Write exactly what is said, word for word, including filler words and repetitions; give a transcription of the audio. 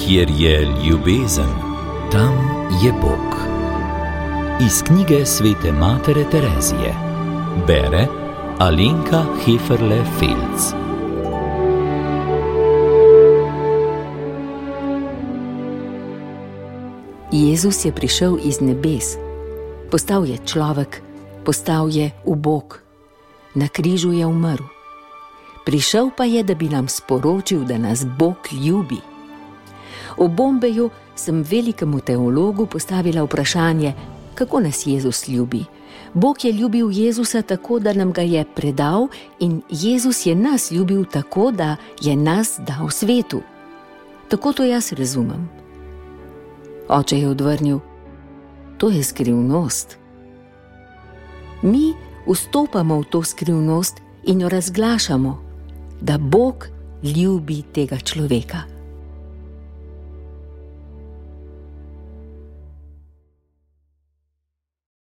Kjer je ljubezen, tam je Bog. Iz knjige svete matere Terezije. Bere Alenka Heferle-Felc. Jezus je prišel iz nebes. Postal je človek, postal je ubog. Na križu je umrl. Prišel pa je, da bi nam sporočil, da nas Bog ljubi. V Bombeju sem velikemu teologu postavila vprašanje, kako nas Jezus ljubi. Bog je ljubil Jezusa tako, da nam ga je predal, in Jezus je nas ljubil tako, da je nas dal svetu. Tako to jaz razumem. Oče je odvrnil: to je skrivnost. Mi vstopamo v to skrivnost in jo razglašamo, da Bog ljubi tega človeka.